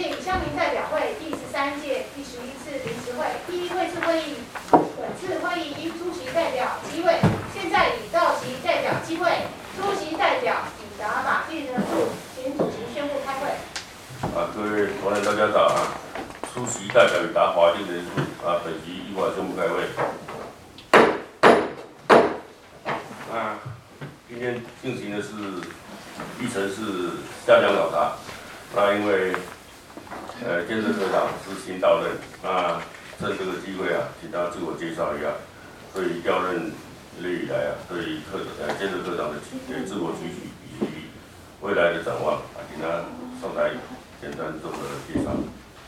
烈屿乡民代表会第13届第11次临时会第一会次会议，本次会议因出席代表机位，现在已到齐代表机会，出席代表已达法定人数，请主席宣布开会。 各位同仁大家早啊！出席代表已达法定人数啊，本席依法宣布开会。今天进行的是议程是下乡考察。因为建设科长是新到任，趁这个机会请他自我介绍一下，对于调任历以来对于建设科长的自我期许以及未来的展望请他上台简单做个介绍。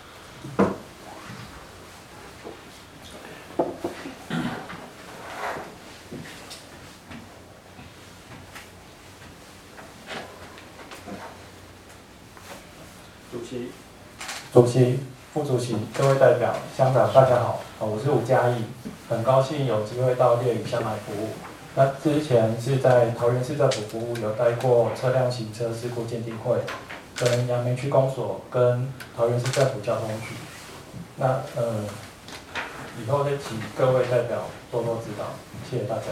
主席、副主席、各位代表、乡长，大家好，我是吴嘉义，很高兴有机会到烈屿乡来服务。那之前是在桃园市政府服务，有待过车辆行车事故鉴定会、跟杨梅区公所、跟桃园市政府交通局。那以后再请各位代表多多指导，谢谢大家。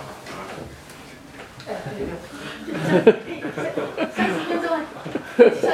30分钟，